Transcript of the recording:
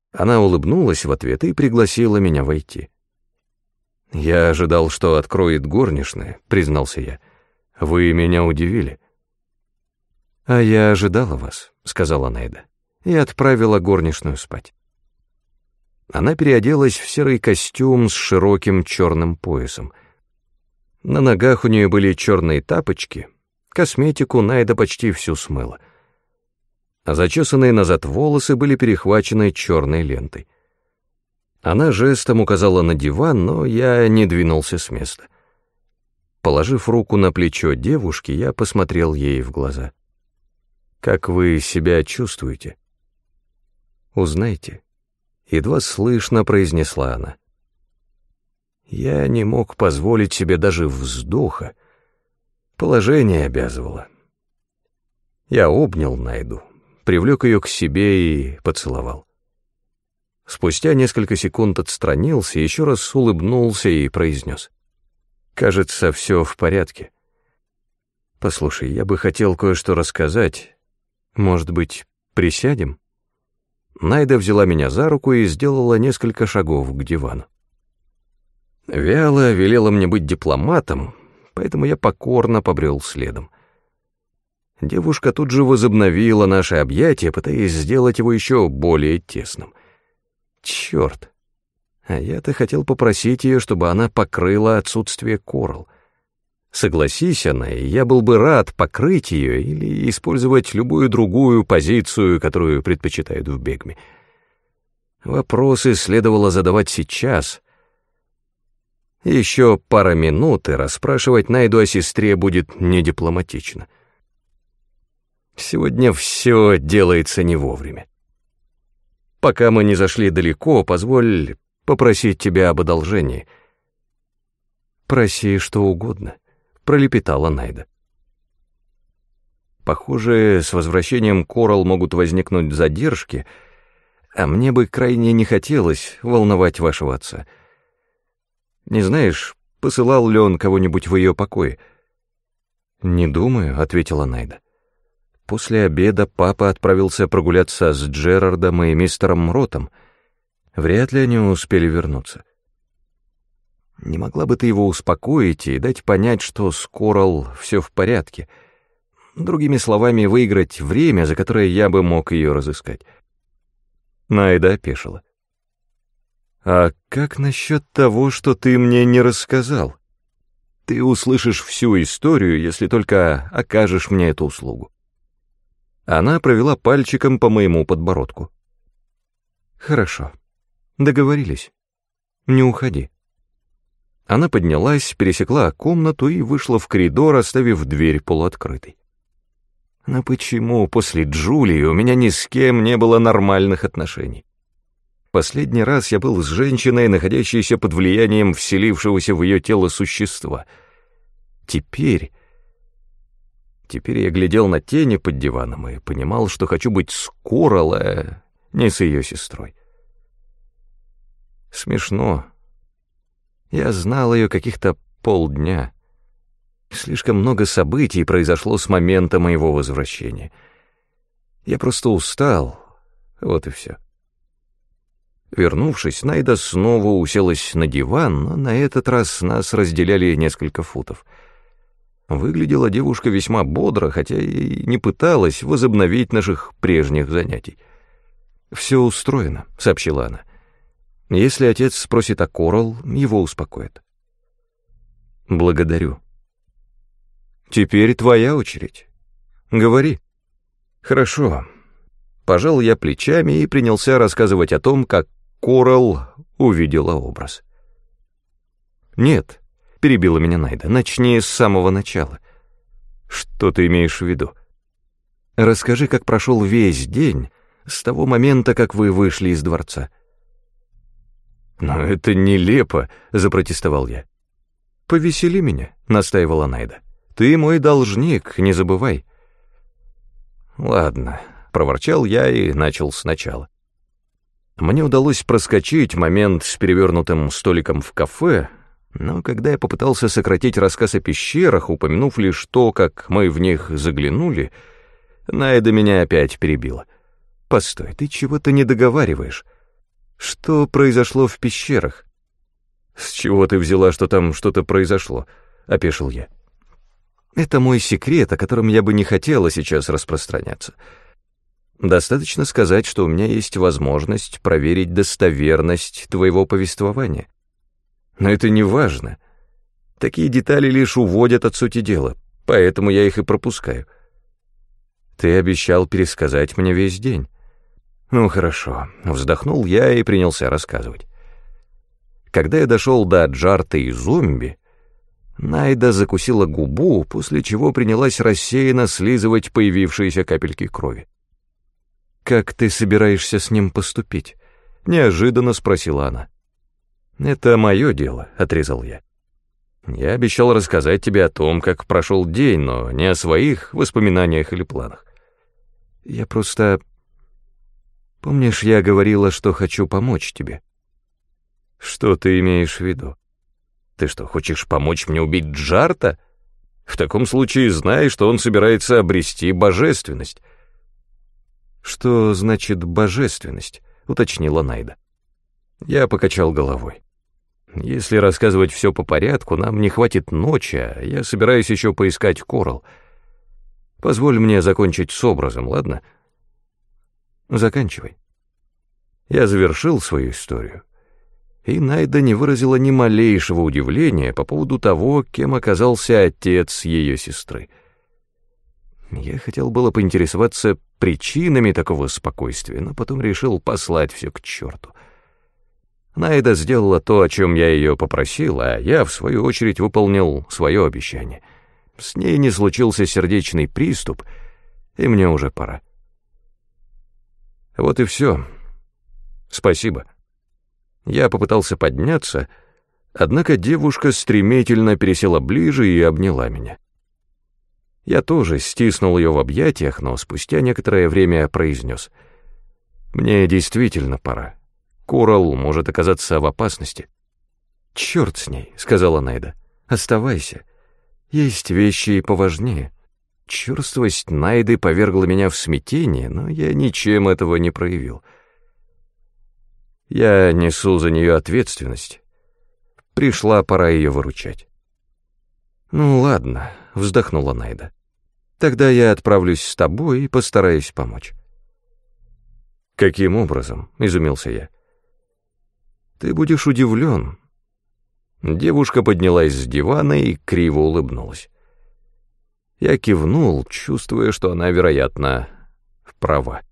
Она улыбнулась в ответ и пригласила меня войти. «Я ожидал, что откроет горничная», — признался я. «Вы меня удивили». «А я ожидала вас», — сказала Найда, и отправила горничную спать. Она переоделась в серый костюм с широким черным поясом. На ногах у нее были черные тапочки, косметику Найда почти всю смыла. А зачесанные назад волосы были перехвачены черной лентой. Она жестом указала на диван, но я не двинулся с места. Положив руку на плечо девушки, я посмотрел ей в глаза. «Как вы себя чувствуете?» «Узнайте», — едва слышно произнесла она. Я не мог позволить себе даже вздоха. Положение обязывало. Я обнял Найду, привлек ее к себе и поцеловал. Спустя несколько секунд отстранился, еще раз улыбнулся и произнес: «Кажется, все в порядке. Послушай, я бы хотел кое-что рассказать. Может быть, присядем?» Найда взяла меня за руку и сделала несколько шагов к дивану. Вяло велела мне быть дипломатом, поэтому я покорно побрел следом. Девушка тут же возобновила наше объятие, пытаясь сделать его еще более тесным. Черт! А я-то хотел попросить ее, чтобы она покрыла отсутствие Корал. Согласись она, и я был бы рад покрыть ее или использовать любую другую позицию, которую предпочитают в Бегме. Вопросы следовало задавать сейчас. Еще пара минут, и расспрашивать Найду о сестре будет недипломатично. Сегодня все делается не вовремя. Пока мы не зашли далеко, позволь попросить тебя об одолжении. «Проси что угодно», — пролепетала Найда. Похоже, с возвращением Корал могут возникнуть задержки, а мне бы крайне не хотелось волновать вашего отца. Не знаешь, посылал ли он кого-нибудь в ее покое? «Не думаю», — ответила Найда. «После обеда папа отправился прогуляться с Джерардом и мистером Ротом. Вряд ли они успели вернуться. Не могла бы ты его успокоить и дать понять, что с Корал все в порядке? Другими словами, выиграть время, за которое я бы мог ее разыскать». Найда опешила. «А как насчет того, что ты мне не рассказал? Ты услышишь всю историю, если только окажешь мне эту услугу». Она провела пальчиком по моему подбородку. «Хорошо. Договорились. Не уходи». Она поднялась, пересекла комнату и вышла в коридор, оставив дверь полуоткрытой. Но почему после Джулии у меня ни с кем не было нормальных отношений? Последний раз я был с женщиной, находящейся под влиянием вселившегося в ее тело существа. Теперь я глядел на тени под диваном и понимал, что хочу быть с Корал, а не с ее сестрой. Смешно. Я знал ее каких-то полдня. Слишком много событий произошло с момента моего возвращения. Я просто устал, вот и все. Вернувшись, Найда снова уселась на диван, но на этот раз нас разделяли несколько футов. Выглядела девушка весьма бодро, хотя и не пыталась возобновить наших прежних занятий. «Все устроено», — сообщила она. «Если отец спросит о Корал, его успокоит». «Благодарю». «Теперь твоя очередь. Говори». «Хорошо». Пожал я плечами и принялся рассказывать о том, как Корал увидела образ. «Нет», — перебила меня Найда, — «начни с самого начала». «Что ты имеешь в виду?» «Расскажи, как прошел весь день с того момента, как вы вышли из дворца». «Но это нелепо», — запротестовал я. «Повесели меня», — настаивала Найда. «Ты мой должник, не забывай». «Ладно», — проворчал я и начал сначала. Мне удалось проскочить момент с перевернутым столиком в кафе, но когда я попытался сократить рассказ о пещерах, упомянув лишь то, как мы в них заглянули, Найда меня опять перебила. «Постой, ты чего-то не договариваешь. Что произошло в пещерах? С чего ты взяла, что там что-то произошло? Опешил я. Это мой секрет, о котором я бы не хотела сейчас распространяться. Достаточно сказать, что у меня есть возможность проверить достоверность твоего повествования. Но это не важно. Такие детали лишь уводят от сути дела, поэтому я их и пропускаю. Ты обещал пересказать мне весь день. Ну хорошо, вздохнул я и принялся рассказывать. Когда я дошел до Джарта и зомби, Найда закусила губу, после чего принялась рассеянно слизывать появившиеся капельки крови. «Как ты собираешься с ним поступить?» — неожиданно спросила она. «Это мое дело», — отрезал я. «Я обещал рассказать тебе о том, как прошел день, но не о своих воспоминаниях или планах. Я просто... Помнишь, я говорила, что хочу помочь тебе?» «Что ты имеешь в виду? Ты что, хочешь помочь мне убить Джарта? В таком случае знай, что он собирается обрести божественность». «Что значит божественность?» — уточнила Найда. Я покачал головой. «Если рассказывать все по порядку, нам не хватит ночи, а я собираюсь еще поискать Коралл. Позволь мне закончить с образом, ладно?» «Заканчивай». Я завершил свою историю, и Найда не выразила ни малейшего удивления по поводу того, кем оказался отец ее сестры. Я хотел было поинтересоваться причинами такого спокойствия, но потом решил послать все к черту. Найда сделала то, о чем я ее попросил, а я, в свою очередь, выполнил свое обещание. С ней не случился сердечный приступ, и мне уже пора. Вот и все. Спасибо. Я попытался подняться, однако девушка стремительно пересела ближе и обняла меня. Я тоже стиснул ее в объятиях, но спустя некоторое время произнес: «Мне действительно пора. Коралл может оказаться в опасности». «Черт с ней», — сказала Найда. «Оставайся. Есть вещи и поважнее». Черствость Найды повергла меня в смятение, но я ничем этого не проявил. Я несу за нее ответственность. Пришла пора ее выручать. «Ну ладно», — вздохнула Найда. «Тогда я отправлюсь с тобой и постараюсь помочь». «Каким образом?» — изумился я. «Ты будешь удивлен». Девушка поднялась с дивана и криво улыбнулась. Я кивнул, чувствуя, что она, вероятно, права.